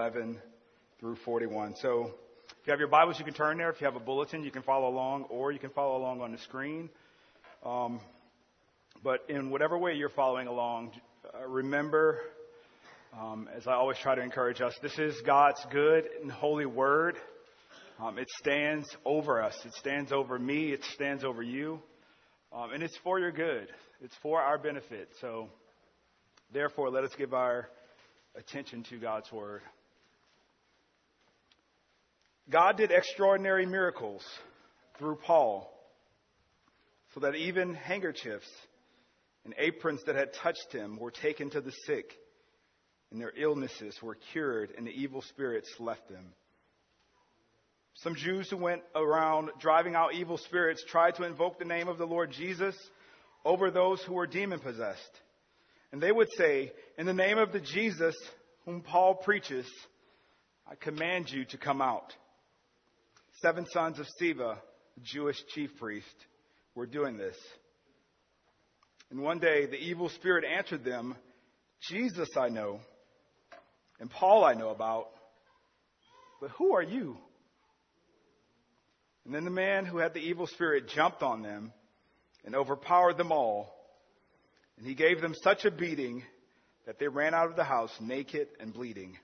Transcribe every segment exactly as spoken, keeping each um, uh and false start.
eleven through forty-one. So if you have your Bibles, you can turn there. If you have a bulletin, you can follow along, or you can follow along on the screen. Um, but in whatever way you're following along, uh, remember, um, as I always try to encourage us, this is God's good and holy word. Um, it stands over us. It stands over me. It stands over you. Um, and it's for your good. It's for our benefit. So therefore, let us give our attention to God's word. God did extraordinary miracles through Paul, so that even handkerchiefs and aprons that had touched him were taken to the sick, and their illnesses were cured, and the evil spirits left them. Some Jews who went around driving out evil spirits tried to invoke the name of the Lord Jesus over those who were demon-possessed. And they would say, "In the name of the Jesus whom Paul preaches, I command you to come out." Seven sons of Sceva, the Jewish chief priest, were doing this. And one day the evil spirit answered them, "Jesus I know, and Paul I know about, but who are you?" And then the man who had the evil spirit jumped on them and overpowered them all. And he gave them such a beating that they ran out of the house naked and bleeding.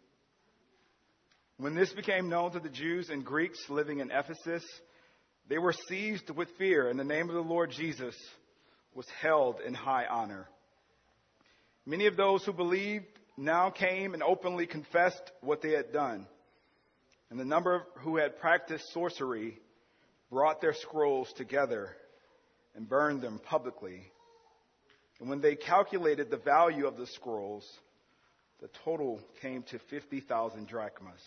When this became known to the Jews and Greeks living in Ephesus, they were seized with fear, and the name of the Lord Jesus was held in high honor. Many of those who believed now came and openly confessed what they had done. And the number who had practiced sorcery brought their scrolls together and burned them publicly. And when they calculated the value of the scrolls, the total came to fifty thousand drachmas.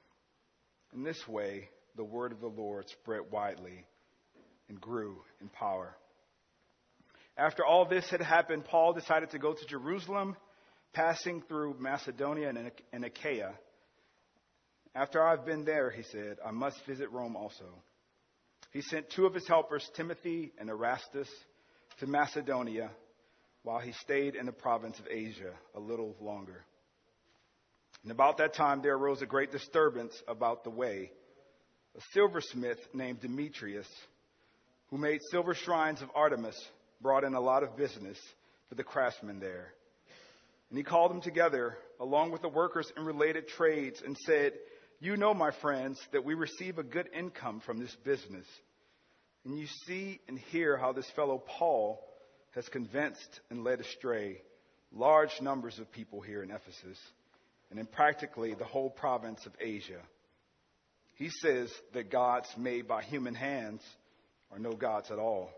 In this way, the word of the Lord spread widely and grew in power. After all this had happened, Paul decided to go to Jerusalem, passing through Macedonia and Achaia. "After I've been there," he said, "I must visit Rome also." He sent two of his helpers, Timothy and Erastus, to Macedonia, while he stayed in the province of Asia a little longer. And about that time there arose a great disturbance about the way. A silversmith named Demetrius, who made silver shrines of Artemis, brought in a lot of business for the craftsmen there. And he called them together, along with the workers in related trades, and said, "You know, my friends, that we receive a good income from this business. And you see and hear how this fellow Paul has convinced and led astray large numbers of people here in Ephesus, and in practically the whole province of Asia. He says that gods made by human hands are no gods at all.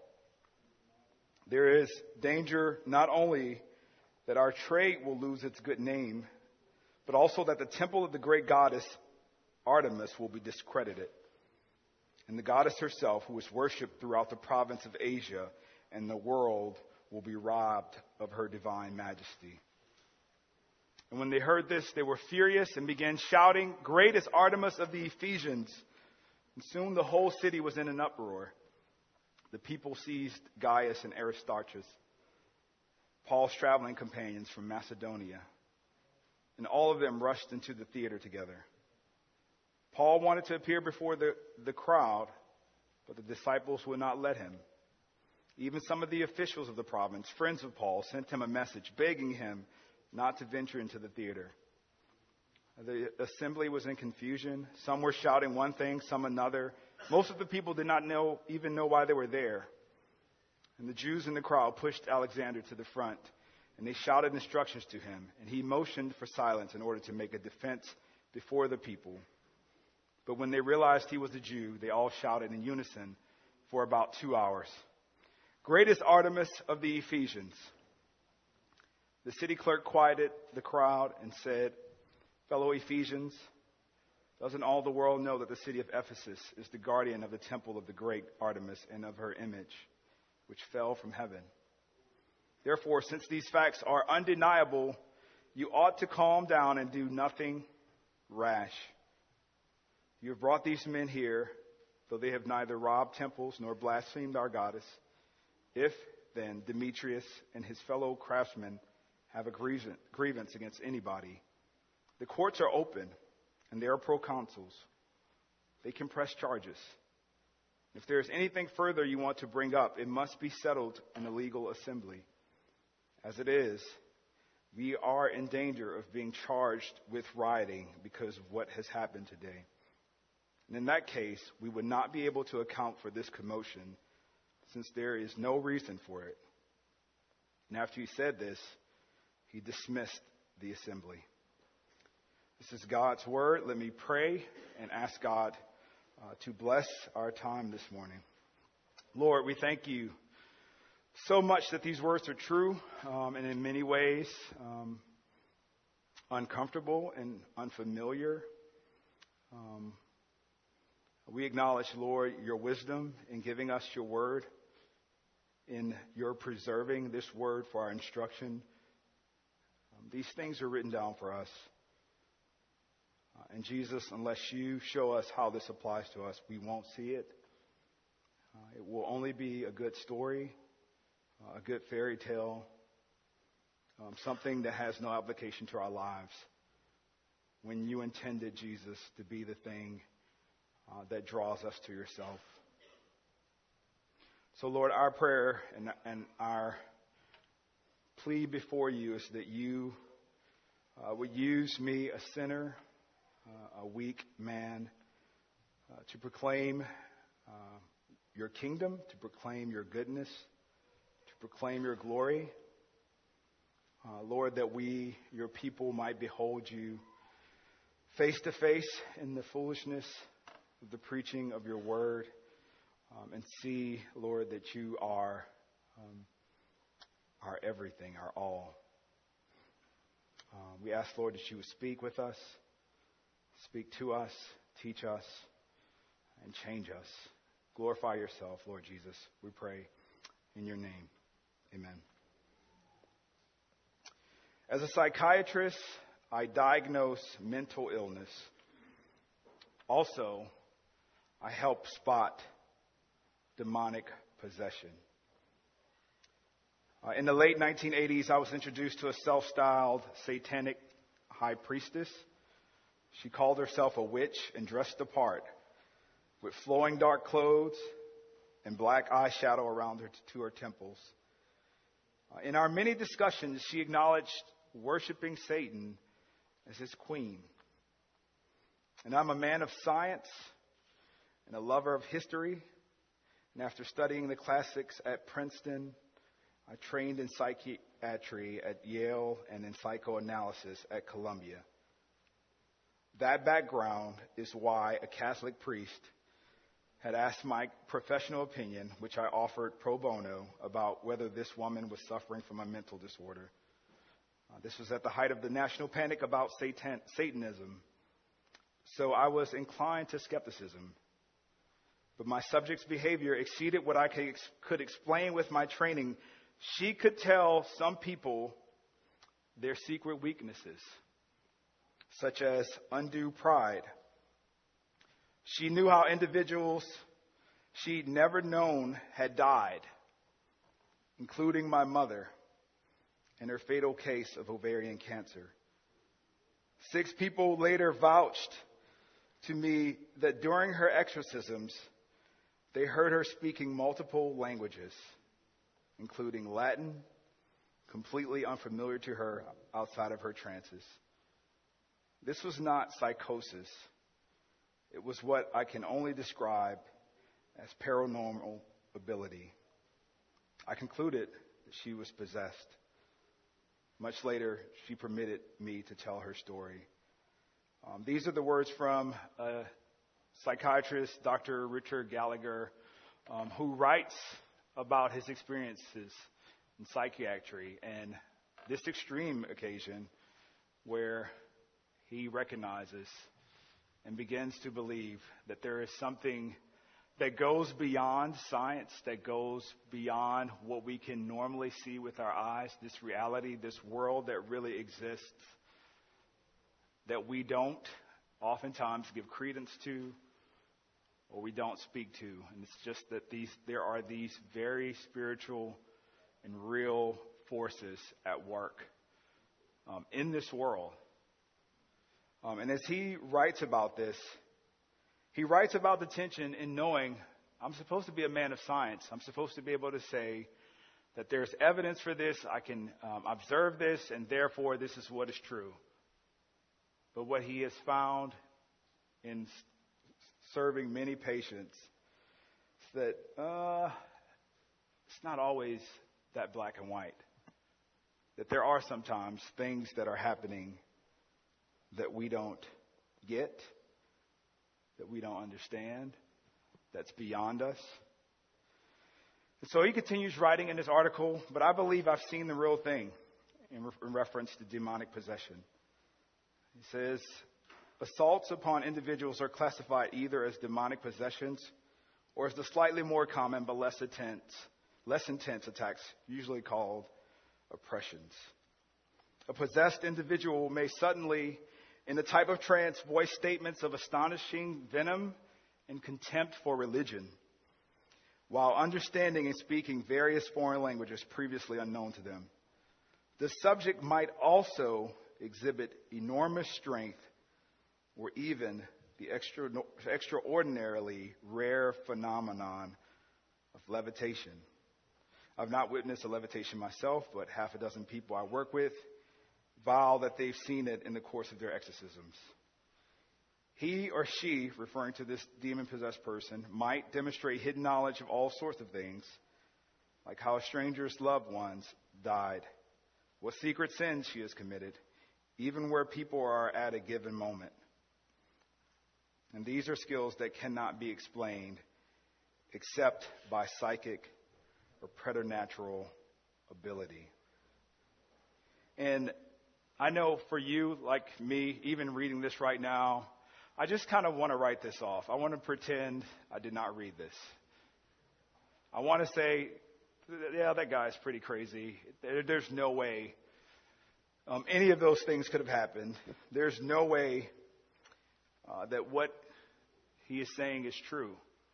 There is danger not only that our trade will lose its good name, but also that the temple of the great goddess Artemis will be discredited, and the goddess herself, who is worshipped throughout the province of Asia and the world, will be robbed of her divine majesty." And when they heard this, they were furious and began shouting, "Great is Artemis of the Ephesians!" And soon the whole city was in an uproar. The people seized Gaius and Aristarchus, Paul's traveling companions from Macedonia, and all of them rushed into the theater together. Paul wanted to appear before the, the crowd, but the disciples would not let him. Even some of the officials of the province, friends of Paul, sent him a message begging him not to venture into the theater. The assembly was in confusion. Some were shouting one thing, some another. Most of the people did not know, even know why they were there. And the Jews in the crowd pushed Alexander to the front, and they shouted instructions to him, and he motioned for silence in order to make a defense before the people. But when they realized he was a Jew, they all shouted in unison for about two hours, "Great is Artemis of the Ephesians." The city clerk quieted the crowd and said, "Fellow Ephesians, doesn't all the world know that the city of Ephesus is the guardian of the temple of the great Artemis and of her image, which fell from heaven? Therefore, since these facts are undeniable, you ought to calm down and do nothing rash. You have brought these men here, though they have neither robbed temples nor blasphemed our goddess. If, then, Demetrius and his fellow craftsmen have a grievance against anybody, the courts are open, and there are proconsuls. They can press charges. If there is anything further you want to bring up, it must be settled in a legal assembly. As it is, we are in danger of being charged with rioting because of what has happened today. And in that case, we would not be able to account for this commotion since there is no reason for it. And after he said this, he dismissed the assembly. This is God's word. Let me pray and ask God uh, to bless our time this morning. Lord, we thank you so much that these words are true, um, and in many ways um, uncomfortable and unfamiliar. Um, we acknowledge, Lord, your wisdom in giving us your word, in your preserving this word for our instruction. Um, these things are written down for us. Uh, and Jesus, unless you show us how this applies to us, we won't see it. Uh, it will only be a good story. Uh, a good fairy tale, um, something that has no application to our lives, when you intended Jesus to be the thing uh, that draws us to yourself. So, Lord, our prayer and, and our plea before you is that you uh, would use me, a sinner, uh, a weak man, uh, to proclaim uh, your kingdom, to proclaim your goodness, proclaim your glory. Uh, Lord, that we, your people, might behold you face to face in the foolishness of the preaching of your word, um, and see, Lord, that you are um, our everything, our all. Uh, we ask, Lord, that you would speak with us, speak to us, teach us, and change us. Glorify yourself, Lord Jesus, we pray in your name. Amen. As a psychiatrist, I diagnose mental illness. Also, I help spot demonic possession. Uh, in the late nineteen eighties, I was introduced to a self-styled satanic high priestess. She called herself a witch and dressed the part with flowing dark clothes and black eyeshadow around her to her temples. Uh, in our many discussions, she acknowledged worshiping Satan as his queen. And I'm a man of science and a lover of history. And after studying the classics at Princeton, I trained in psychiatry at Yale and in psychoanalysis at Columbia. That background is why a Catholic priest had asked my professional opinion, which I offered pro bono, about whether this woman was suffering from a mental disorder. Uh, this was at the height of the national panic about Satan, Satanism. So I was inclined to skepticism. But my subject's behavior exceeded what I could, ex- could explain with my training. She could tell some people their secret weaknesses, such as undue pride. She knew how individuals she'd never known had died, including my mother and her fatal case of ovarian cancer. Six people later vouched to me that during her exorcisms, they heard her speaking multiple languages, including Latin, completely unfamiliar to her outside of her trances. This was not psychosis. It was what I can only describe as paranormal ability. I concluded that she was possessed. Much later, she permitted me to tell her story. Um, these are the words from a psychiatrist, Doctor Richard Gallagher, um, who writes about his experiences in psychiatry and this extreme occasion where he recognizes and begins to believe that there is something that goes beyond science, that goes beyond what we can normally see with our eyes, this reality, this world that really exists, that we don't oftentimes give credence to or we don't speak to. And it's just that these there are these very spiritual and real forces at work um, in this world Um, and as he writes about this, he writes about the tension in knowing I'm supposed to be a man of science. I'm supposed to be able to say that there's evidence for this. I can um, observe this, and therefore this is what is true. But what he has found in s- serving many patients is that uh, it's not always that black and white. That there are sometimes things that are happening that we don't get, that we don't understand, that's beyond us. And so he continues writing in this article, but I believe I've seen the real thing in, re- in reference to demonic possession. He says, assaults upon individuals are classified either as demonic possessions or as the slightly more common but less intense, less intense attacks, usually called oppressions. A possessed individual may suddenly, in the type of trance, voice statements of astonishing venom and contempt for religion, while understanding and speaking various foreign languages previously unknown to them. The subject might also exhibit enormous strength or even the extra, extraordinarily rare phenomenon of levitation. I've not witnessed a levitation myself, but half a dozen people I work with vow that they've seen it in the course of their exorcisms. He or she, referring to this demon-possessed person, might demonstrate hidden knowledge of all sorts of things, like how a stranger's loved ones died, what secret sins she has committed, even where people are at a given moment. And these are skills that cannot be explained except by psychic or preternatural ability. And I know for you, like me, even reading this right now, I just kind of want to write this off. I want to pretend I did not read this. I want to say, yeah, that guy's pretty crazy. There, there's no way um, any of those things could have happened. There's no way uh, that what he is saying is true.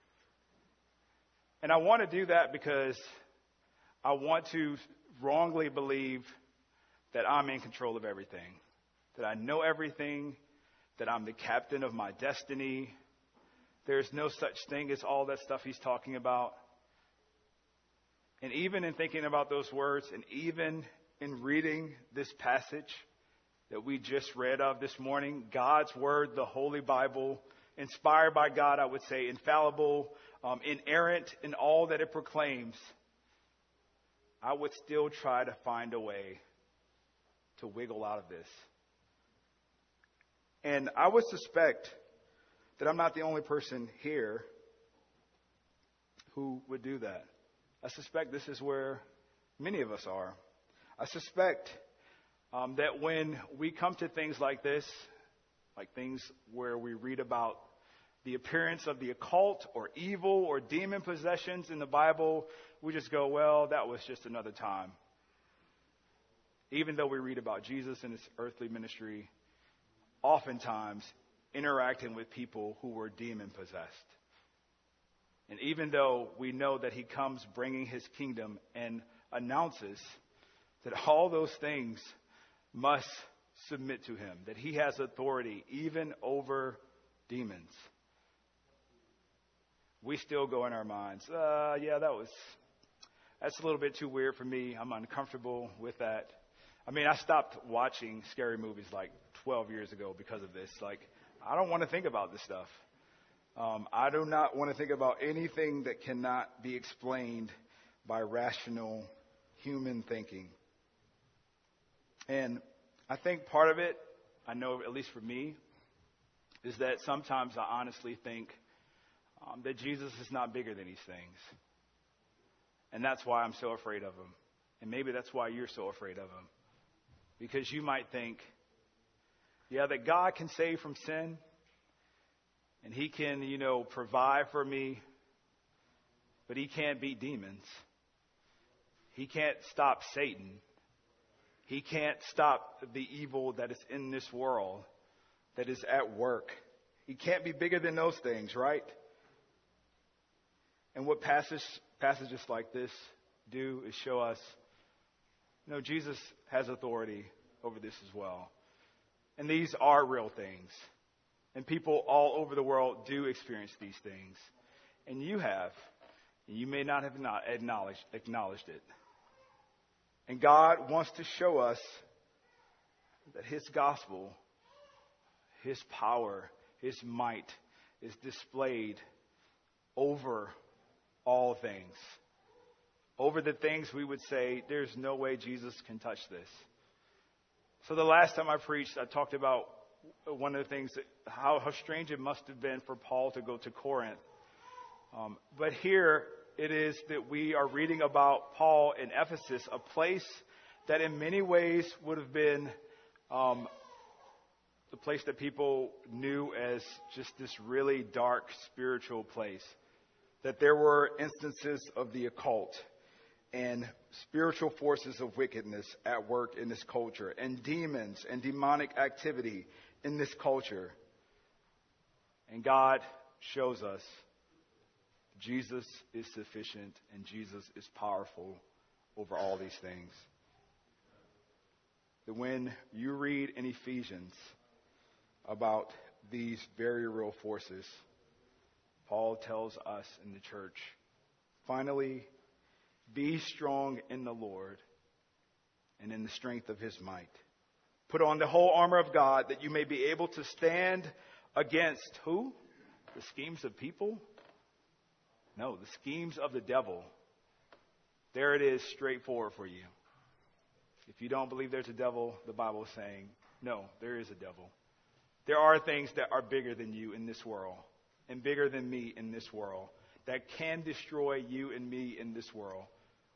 And I want to do that because I want to wrongly believe that I'm in control of everything, that I know everything, that I'm the captain of my destiny. There's no such thing as all that stuff he's talking about. And even in thinking about those words, and even in reading this passage that we just read of this morning, God's Word, the Holy Bible, inspired by God, I would say, infallible, um, inerrant in all that it proclaims, I would still try to find a way to wiggle out of this. And I would suspect that I'm not the only person here who would do that. I suspect this is where many of us are. I suspect um, that when we come to things like this, like things where we read about the appearance of the occult or evil or demon possessions in the Bible, we just go, well, that was just another time. Even though we read about Jesus and his earthly ministry, oftentimes interacting with people who were demon possessed. And even though we know that he comes bringing his kingdom and announces that all those things must submit to him, that he has authority even over demons, we still go in our minds, uh, yeah, that was, that's a little bit too weird for me. I'm uncomfortable with that. I mean, I stopped watching scary movies like twelve years ago because of this. Like, I don't want to think about this stuff. Um, I do not want to think about anything that cannot be explained by rational human thinking. And I think part of it, I know at least for me, is that sometimes I honestly think um, that Jesus is not bigger than these things. And that's why I'm so afraid of him. And maybe that's why you're so afraid of him. Because you might think, yeah, that God can save from sin. And he can, you know, provide for me. But he can't beat demons. He can't stop Satan. He can't stop the evil that is in this world, that is at work. He can't be bigger than those things, right? And what passage, passages like this do is show us, you know, Jesus has authority over this as well. And these are real things. And people all over the world do experience these things. And you have. And you may not have not acknowledged, acknowledged it. And God wants to show us that His gospel, His power, His might is displayed over all things. Over the things we would say, there's no way Jesus can touch this. So the last time I preached, I talked about one of the things, that, how, how strange it must have been for Paul to go to Corinth. Um, but here it is that we are reading about Paul in Ephesus, a place that in many ways would have been um, the place that people knew as just this really dark spiritual place. That there were instances of the occult and spiritual forces of wickedness at work in this culture, and demons and demonic activity in this culture. And God shows us Jesus is sufficient and Jesus is powerful over all these things. That when you read in Ephesians about these very real forces, Paul tells us in the church, finally, be strong in the Lord and in the strength of His might. Put on the whole armor of God that you may be able to stand against who? The schemes of people? No, the schemes of the devil. There it is, straightforward for you. If you don't believe there's a devil, the Bible is saying, no, there is a devil. There are things that are bigger than you in this world and bigger than me in this world that can destroy you and me in this world.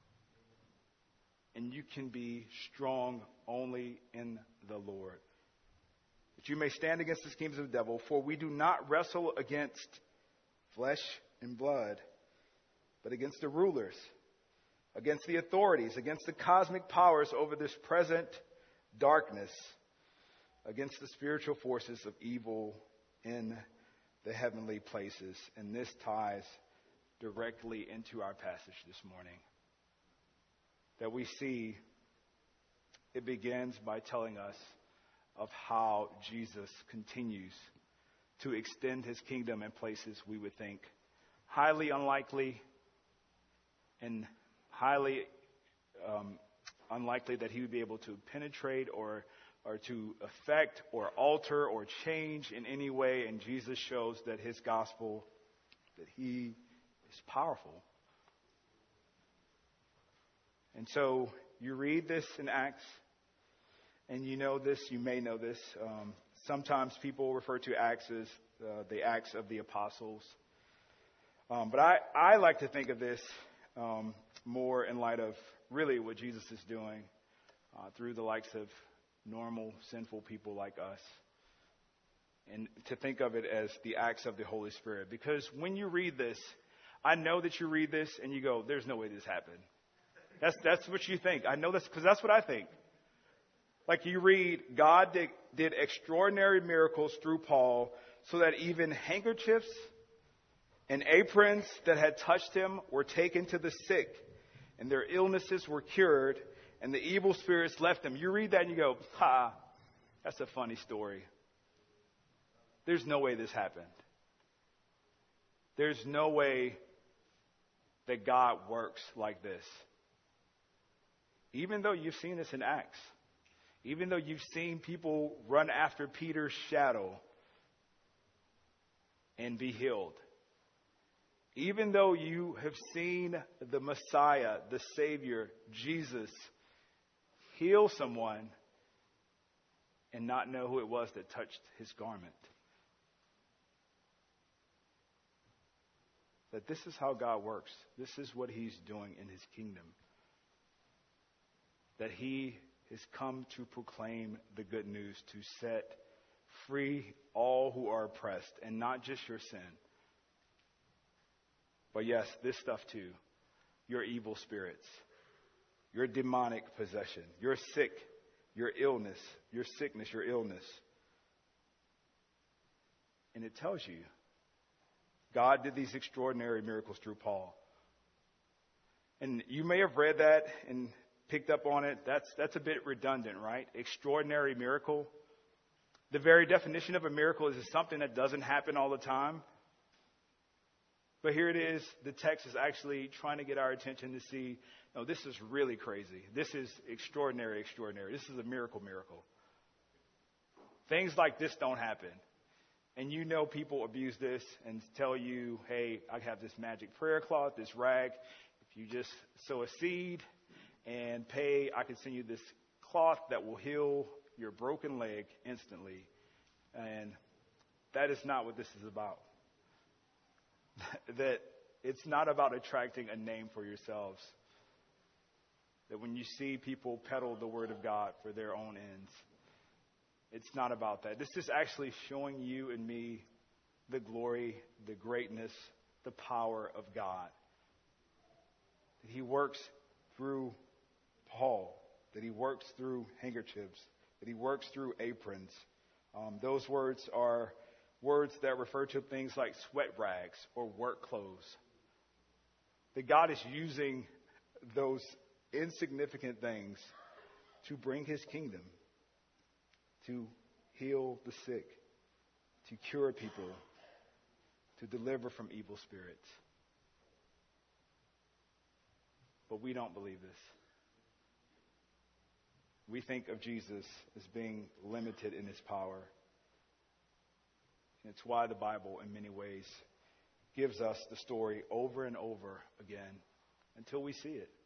And you can be strong only in the Lord. That you may stand against the schemes of the devil, for we do not wrestle against flesh and blood, but against the rulers, against the authorities, against the cosmic powers over this present darkness, against the spiritual forces of evil in the heavenly places. And this ties directly into our passage this morning. That we see, it begins by telling us of how Jesus continues to extend His kingdom in places we would think highly unlikely and highly um, unlikely that He would be able to penetrate or or to affect or alter or change in any way. And Jesus shows that His gospel, that He is powerful. And so you read this in Acts, and you know this, you may know this. Um, sometimes people refer to Acts as uh, the Acts of the Apostles. Um, but I, I like to think of this um, more in light of really what Jesus is doing uh, through the likes of normal, sinful people like us. And to think of it as the acts of the Holy Spirit. Because when you read this, I know that you read this and you go, there's no way this happened. That's that's what you think. I know this because that's what I think. Like you read, God did, did extraordinary miracles through Paul so that even handkerchiefs and aprons that had touched him were taken to the sick and their illnesses were cured and the evil spirits left them. You read that and you go, ha, that's a funny story. There's no way this happened. There's no way that God works like this. Even though you've seen this in Acts, even though you've seen people run after Peter's shadow and be healed, even though you have seen the Messiah, the Savior, Jesus, heal someone and not know who it was that touched His garment. That this is how God works. This is what He's doing in His kingdom. That He has come to proclaim the good news, to set free all who are oppressed, and not just your sin. But yes, this stuff too. Your evil spirits, your demonic possession, your sick, your illness, your sickness, your illness. And it tells you, God did these extraordinary miracles through Paul. And you may have read that and picked up on it. That's that's a bit redundant, right? Extraordinary miracle. The very definition of a miracle is something that doesn't happen all the time. But here it is, the text is actually trying to get our attention to see, no, this is really crazy. This is extraordinary, extraordinary. This is a miracle, miracle. Things like this don't happen. And you know people abuse this and tell you, hey, I have this magic prayer cloth, this rag. If you just sow a seed and pay, I can send you this cloth that will heal your broken leg instantly. And that is not what this is about. That it's not about attracting a name for yourselves. That when you see people peddle the word of God for their own ends, it's not about that. This is actually showing you and me the glory, the greatness, the power of God. That He works through Paul, that He works through handkerchiefs, that He works through aprons. Um, those words are words that refer to things like sweat rags or work clothes. That God is using those insignificant things to bring His kingdom, to heal the sick, to cure people, to deliver from evil spirits. But we don't believe this. We think of Jesus as being limited in His power. And it's why the Bible, in many ways, gives us the story over and over again until we see it.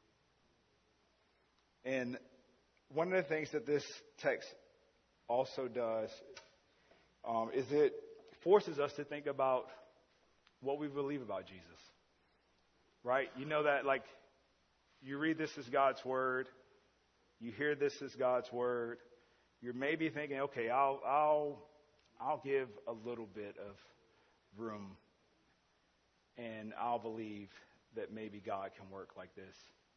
And one of the things that this text also does um, is it forces us to think about what we believe about Jesus. Right? You know that, like, you read this as God's Word. You hear this as God's Word. You're maybe thinking, okay, I'll, I'll, I'll give a little bit of room and I'll believe that maybe God can work like this.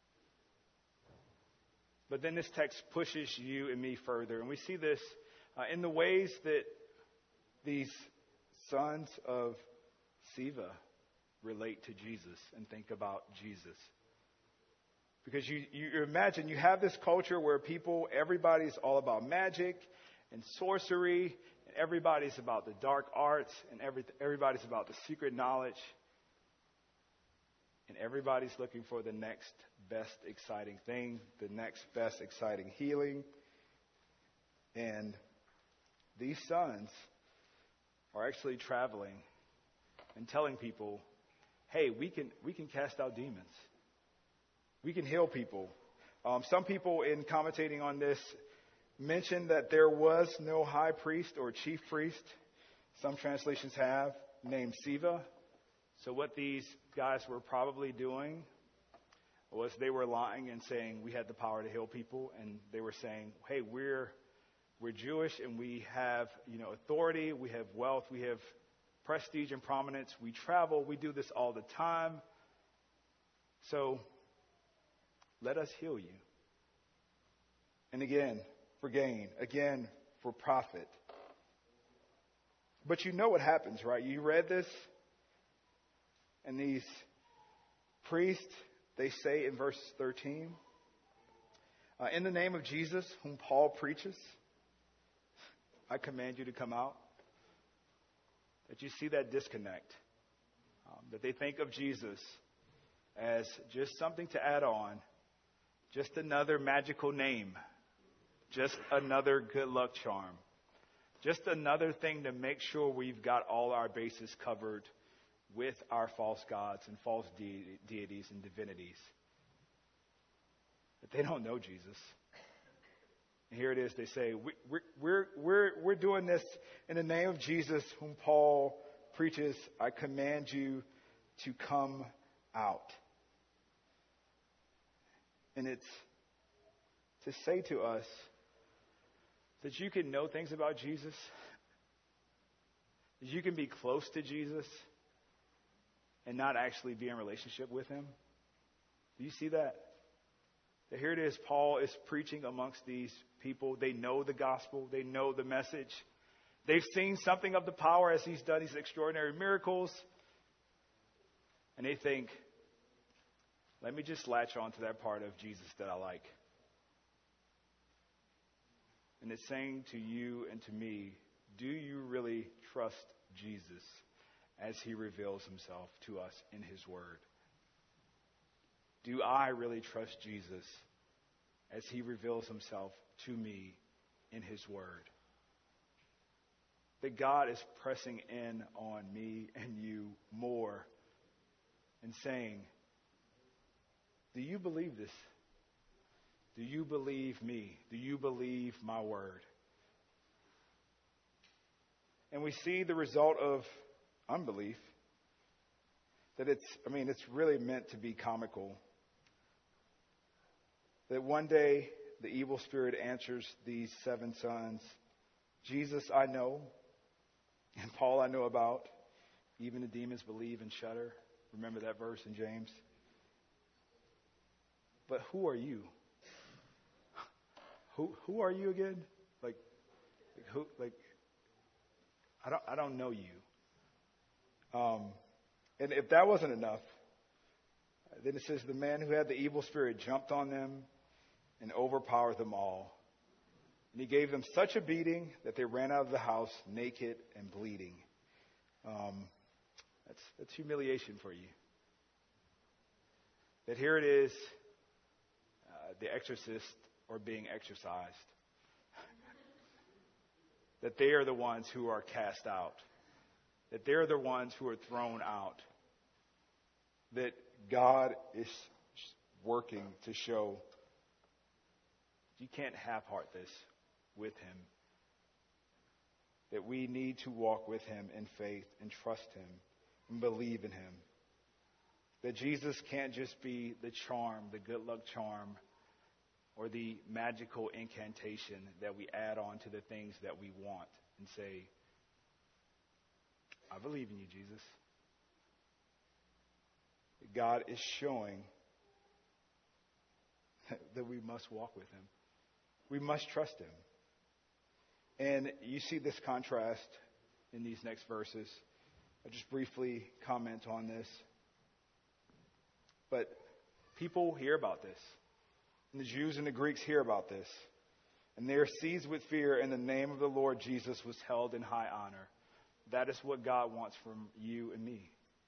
But then this text pushes you and me further. And we see this uh, in the ways that these sons of Sceva relate to Jesus and think about Jesus. Because you, you imagine you have this culture where people, everybody's all about magic and sorcery, and everybody's about the dark arts, and every, everybody's about the secret knowledge. And everybody's looking for the next best exciting thing, the next best exciting healing. And these sons are actually traveling and telling people, hey, we can we can cast out demons. We can heal people. Um, some people, in commentating on this, mention that there was no high priest or chief priest, some translations have, named Sceva. So what these guys were probably doing was they were lying and saying we had the power to heal people, and they were saying, hey, we're we're Jewish and we have, you know, authority, we have wealth, we have prestige and prominence, we travel, we do this all the time. So let us heal you. And again, for gain. Again, for profit. But you know what happens, right? You read this. And these priests, they say in verse thirteen, uh, in the name of Jesus, whom Paul preaches, I command you to come out. That you see that disconnect. Um, that they think of Jesus as just something to add on. Just another magical name. Just another good luck charm. Just another thing to make sure we've got all our bases covered with our false gods and false de- deities and divinities. But they don't know Jesus. And here it is, they say, we, we're, we're, we're, we're doing this in the name of Jesus, whom Paul preaches. I command you to come out. And it's to say to us that you can know things about Jesus, that you can be close to Jesus, and not actually be in relationship with Him. Do you see that? That here it is, Paul is preaching amongst these people. They know the gospel. They know the message. They've seen something of the power as He's done these extraordinary miracles. And they think, let me just latch on to that part of Jesus that I like. And it's saying to you and to me, do you really trust Jesus as he reveals himself to us in his word? Do I really trust Jesus as he reveals himself to me in his word? That God is pressing in on me and you more and saying, do you believe this? Do you believe me? Do you believe my word? And we see the result of unbelief. That it's, I mean, it's really meant to be comical. That one day the evil spirit answers these seven sons, Jesus I know, and Paul I know about. Even the demons believe and shudder. Remember that verse in James? But who are you? Who who are you again? Like, like who? Like, I don't I don't know you. Um, and if that wasn't enough, then it says the man who had the evil spirit jumped on them and overpowered them all. And he gave them such a beating that they ran out of the house naked and bleeding. Um, that's that's humiliation for you. That here it is, uh, the exorcist are being exorcised. That they are the ones who are cast out. That they're the ones who are thrown out. That God is working to show you can't half-heart this with him. That we need to walk with him in faith and trust him and believe in him. That Jesus can't just be the charm, the good luck charm, or the magical incantation that we add on to the things that we want and say, I believe in you, Jesus. God is showing that we must walk with him. We must trust him. And you see this contrast in these next verses. I'll just briefly comment on this. But people hear about this. And the Jews and the Greeks hear about this. And they are seized with fear, and the name of the Lord Jesus was held in high honor. That is what God wants from you and me.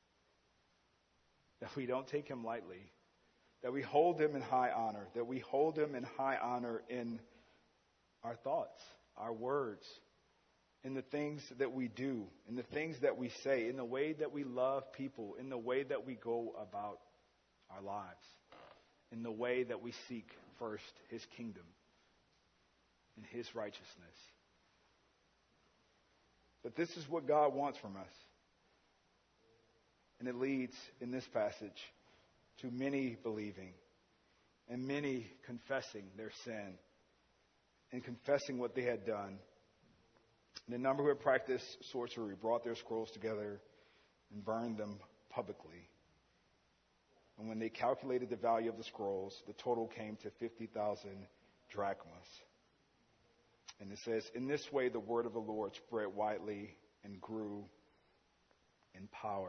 That we don't take him lightly. That we hold him in high honor. That we hold him in high honor in our thoughts, our words, in the things that we do, in the things that we say, in the way that we love people, in the way that we go about our lives, in the way that we seek first his kingdom and his righteousness. But this is what God wants from us. And it leads in this passage to many believing and many confessing their sin and confessing what they had done. And the number who had practiced sorcery brought their scrolls together and burned them publicly. And when they calculated the value of the scrolls, the total came to fifty thousand drachmas. And it says, in this way the word of the Lord spread widely and grew in power.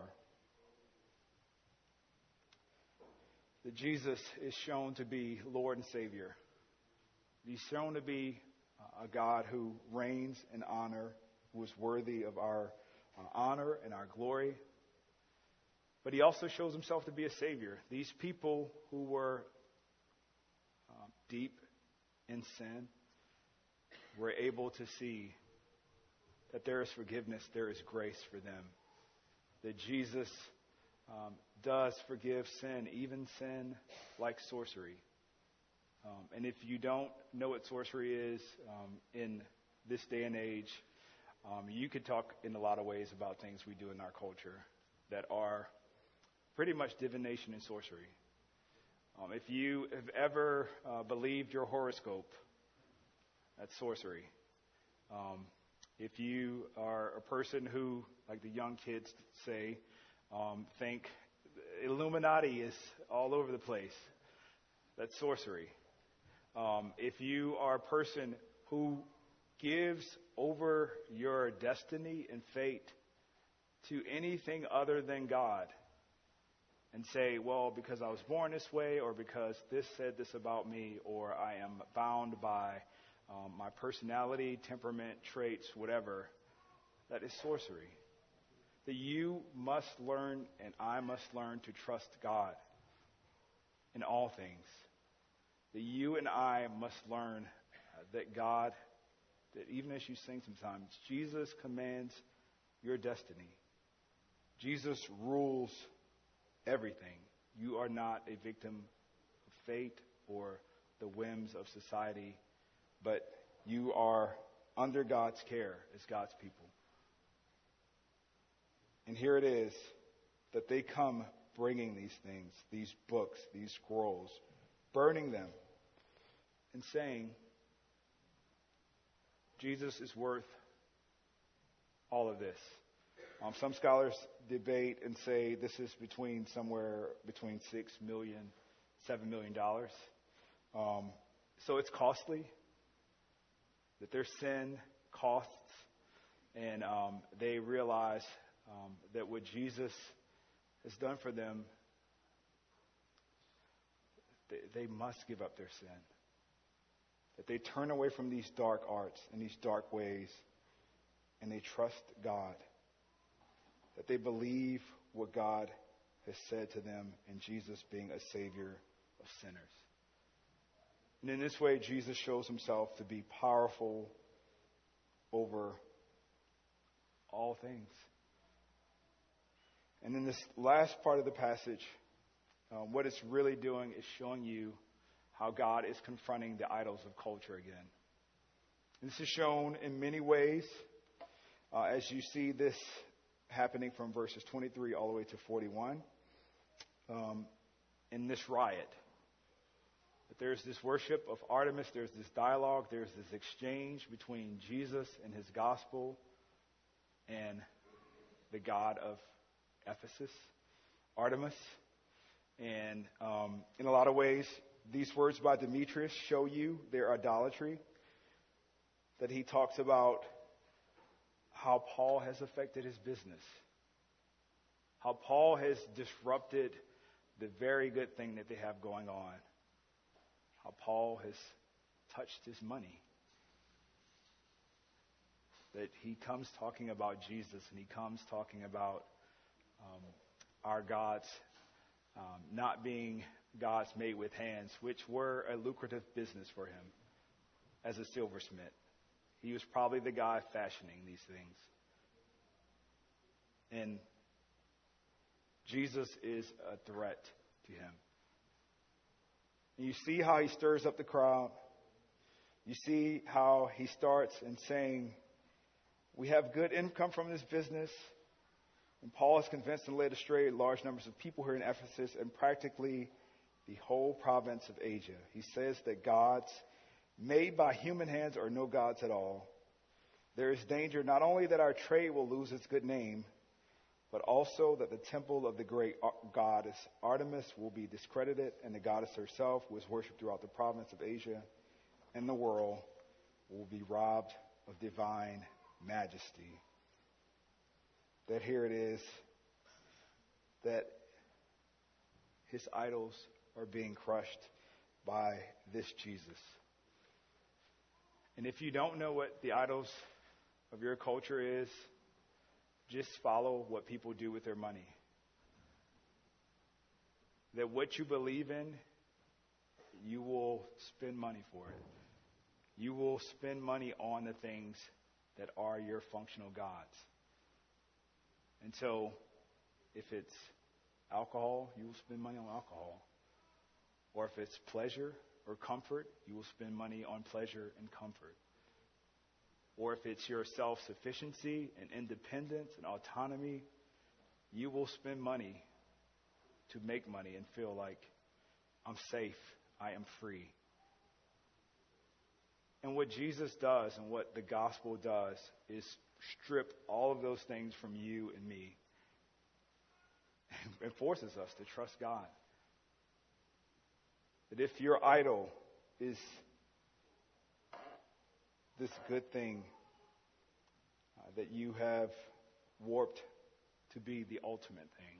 That Jesus is shown to be Lord and Savior. He's shown to be a God who reigns in honor, who is worthy of our honor and our glory. But he also shows himself to be a Savior. These people who were uh, deep in sin were able to see that there is forgiveness, there is grace for them. That Jesus um, does forgive sin, even sin like sorcery. Um, and if you don't know what sorcery is um, in this day and age, um, you could talk in a lot of ways about things we do in our culture that are pretty much divination and sorcery. Um, if you have ever uh, believed your horoscope, that's sorcery. Um, if you are a person who, like the young kids say, um, think Illuminati is all over the place, that's sorcery. Um, if you are a person who gives over your destiny and fate to anything other than God and say, well, because I was born this way, or because this said this about me, or I am bound by um, my personality, temperament, traits, whatever, that is sorcery. That you must learn and I must learn to trust God in all things. That you and I must learn uh, that God, that even as you sing sometimes, Jesus commands your destiny. Jesus rules everything. You are not a victim of fate or the whims of society, but you are under God's care as God's people. And here it is that they come bringing these things, these books, these scrolls, burning them, and saying, Jesus is worth all of this. Um, some scholars debate and say this is between somewhere between six million, seven million dollars. Um, so it's costly. That their sin costs, and um, they realize um, that what Jesus has done for them, they, they must give up their sin. That they turn away from these dark arts and these dark ways, and they trust God. That they believe what God has said to them in Jesus being a Savior of sinners. And in this way, Jesus shows himself to be powerful over all things. And in this last part of the passage, um, what it's really doing is showing you how God is confronting the idols of culture again. And this is shown in many ways uh, as you see this happening from verses twenty-three all the way to forty-one um, in this riot. But there's this worship of Artemis, there's this dialogue, there's this exchange between Jesus and his gospel and the god of Ephesus, Artemis. And um, in a lot of ways, these words by Demetrius show you their idolatry. That he talks about how Paul has affected his business. How Paul has disrupted the very good thing that they have going on. How Paul has touched his money. That he comes talking about Jesus and he comes talking about um, our gods um, not being gods made with hands, which were a lucrative business for him as a silversmith. He was probably the guy fashioning these things. And Jesus is a threat to him. And you see how he stirs up the crowd. You see how he starts in saying, we have good income from this business. And Paul is convinced and led astray large numbers of people here in Ephesus and practically the whole province of Asia. He says that gods made by human hands are no gods at all. There is danger not only that our trade will lose its good name, but also that the temple of the great goddess Artemis will be discredited, and the goddess herself, who is worshipped throughout the province of Asia and the world, will be robbed of divine majesty. That here it is, that his idols are being crushed by this Jesus. And if you don't know what the idols of your culture is, just follow what people do with their money. That what you believe in, you will spend money for it. You will spend money on the things that are your functional gods. And so, if it's alcohol, you will spend money on alcohol. Or if it's pleasure or comfort, you will spend money on pleasure and comfort. Or if it's your self-sufficiency and independence and autonomy, you will spend money to make money and feel like, I'm safe, I am free. And what Jesus does and what the gospel does is strip all of those things from you and me and forces us to trust God. That if your idol is this good thing uh, that you have warped to be the ultimate thing,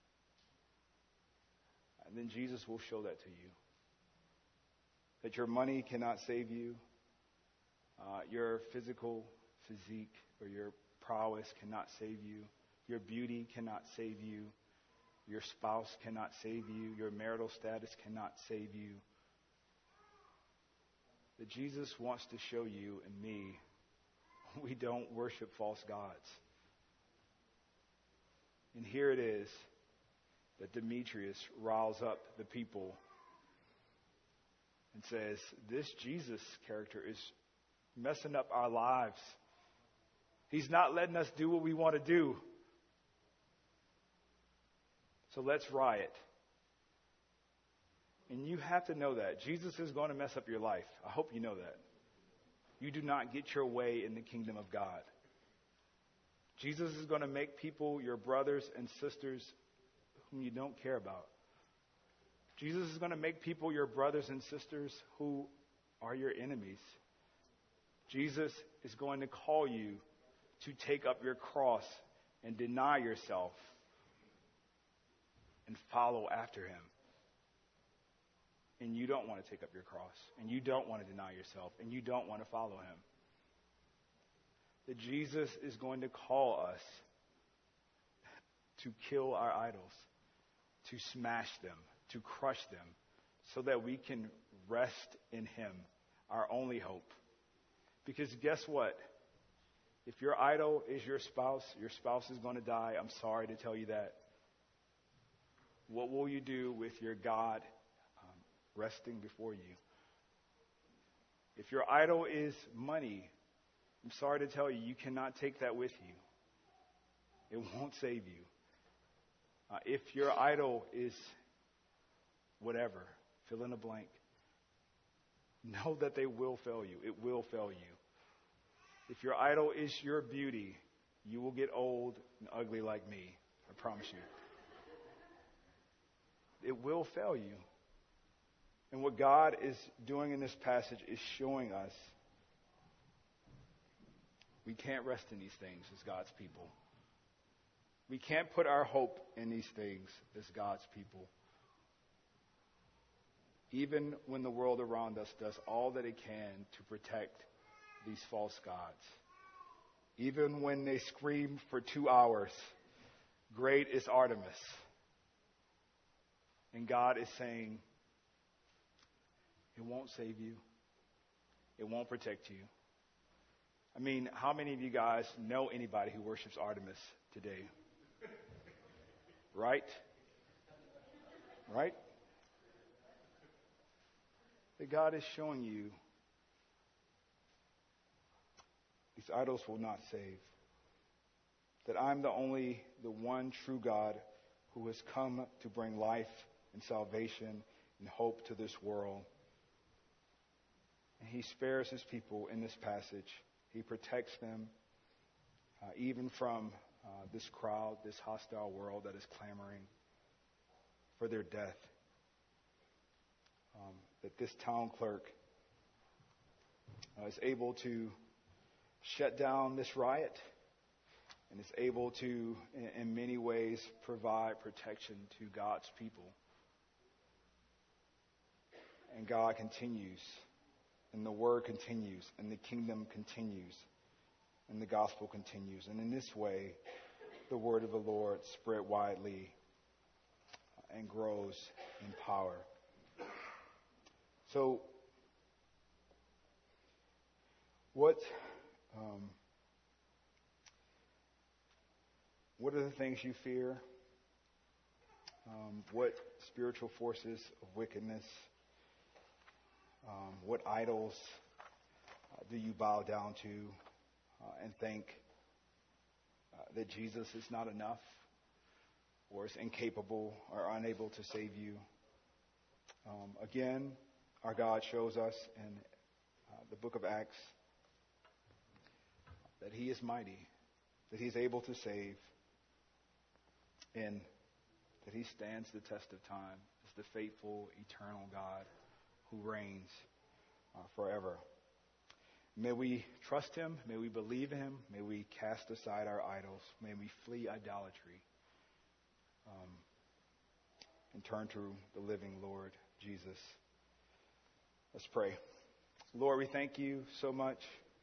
and then Jesus will show that to you. That your money cannot save you. Uh, your physical physique or your prowess cannot save you. Your beauty cannot save you. Your spouse cannot save you. Your marital status cannot save you. That Jesus wants to show you and me, we don't worship false gods. And here it is that Demetrius riles up the people and says, this Jesus character is messing up our lives. He's not letting us do what we want to do. So let's riot. And you have to know that. Jesus is going to mess up your life. I hope you know that. You do not get your way in the kingdom of God. Jesus is going to make people your brothers and sisters whom you don't care about. Jesus is going to make people your brothers and sisters who are your enemies. Jesus is going to call you to take up your cross and deny yourself and follow after him. And you don't want to take up your cross, and you don't want to deny yourself, and you don't want to follow him. That Jesus is going to call us to kill our idols, to smash them, to crush them, so that we can rest in him, our only hope. Because guess what? If your idol is your spouse, your spouse is going to die. I'm sorry to tell you that. What will you do with your God um, resting before you? If your idol is money, I'm sorry to tell you, you cannot take that with you. It won't save you. Uh, if your idol is whatever, fill in a blank, know that they will fail you. It will fail you. If your idol is your beauty, you will get old and ugly like me. I promise you. It will fail you. And what God is doing in this passage is showing us we can't rest in these things as God's people. We can't put our hope in these things as God's people. Even when the world around us does all that it can to protect these false gods. Even when they scream for two hours, great is Artemis. And God is saying, it won't save you. It won't protect you. I mean, how many of you guys know anybody who worships Artemis today? Right? Right? That God is showing you these idols will not save. That I'm the only, the one true God who has come to bring life and salvation and hope to this world. And he spares his people in this passage. He protects them uh, even from uh, this crowd, this hostile world that is clamoring for their death. Um, that this town clerk uh, is able to shut down this riot and is able to, in, in many ways, provide protection to God's people. And God continues, and the word continues, and the kingdom continues, and the gospel continues. And in this way, the word of the Lord spread widely and grows in power. So, what um, what are the things you fear? Um, what spiritual forces of wickedness? Um, what idols uh, do you bow down to uh, and think uh, that Jesus is not enough or is incapable or unable to save you? Um, again, our God shows us in uh, the book of Acts that he is mighty, that he's able to save, and that he stands the test of time as the faithful, eternal God who reigns uh, forever. May we trust him. May we believe him. May we cast aside our idols. May we flee idolatry um, and turn to the living Lord Jesus. Let's pray. Lord, we thank you so much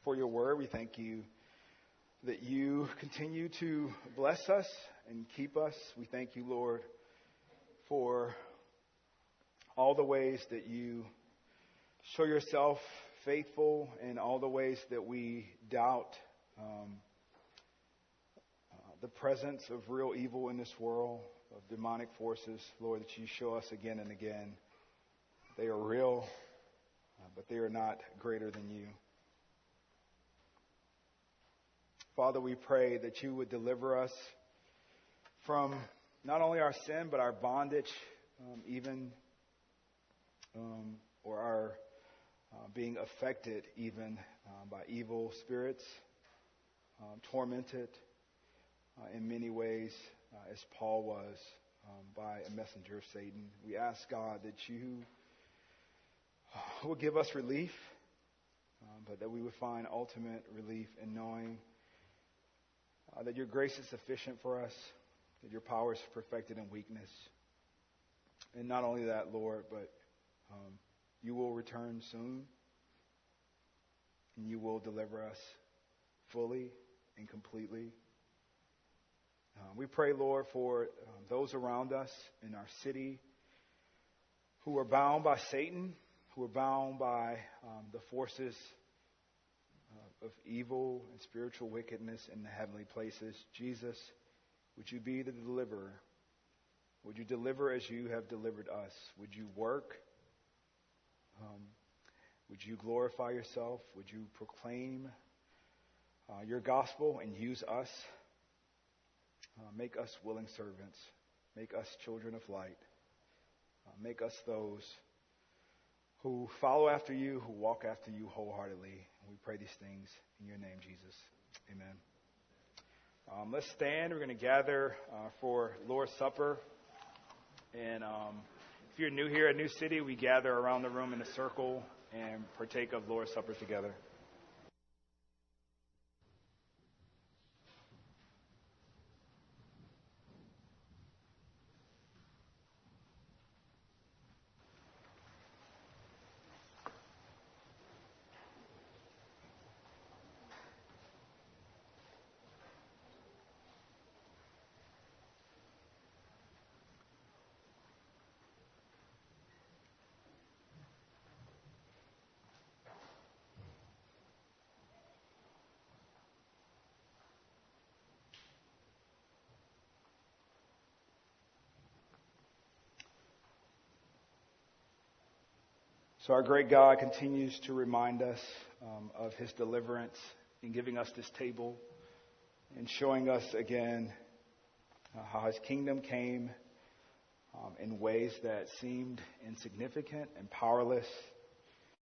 for your word. We thank you that you continue to bless us and keep us. We thank you, Lord, for all the ways that you show yourself faithful and all the ways that we doubt um, uh, the presence of real evil in this world, of demonic forces, Lord, that you show us again and again. They are real, uh, but they are not greater than you. Father, we pray that you would deliver us from not only our sin, but our bondage, um, even, um, or our uh, being affected even uh, by evil spirits, um, tormented uh, in many ways, uh, as Paul was um, by a messenger of Satan. We ask, God, that you will give us relief, um, but that we would find ultimate relief in knowing uh, that your grace is sufficient for us, that your power is perfected in weakness. And not only that, Lord, but um, you will return soon, and you will deliver us fully and completely. Um, we pray, Lord, for um, those around us in our city who are bound by Satan, who are bound by um, the forces uh, of evil and spiritual wickedness in the heavenly places. Jesus, would you be the deliverer? Would you deliver as you have delivered us? Would you work? Um, would you glorify yourself? Would you proclaim uh, your gospel and use us? Uh, make us willing servants. Make us children of light. Uh, make us those who follow after you, who walk after you wholeheartedly. And we pray these things in your name, Jesus. Amen. Um, let's stand. We're going to gather uh, for Lord's Supper. And um, if you're new here at New City, we gather around the room in a circle and partake of Lord's Supper together. So our great God continues to remind us um, of his deliverance in giving us this table and showing us again uh, how his kingdom came um, in ways that seemed insignificant and powerless,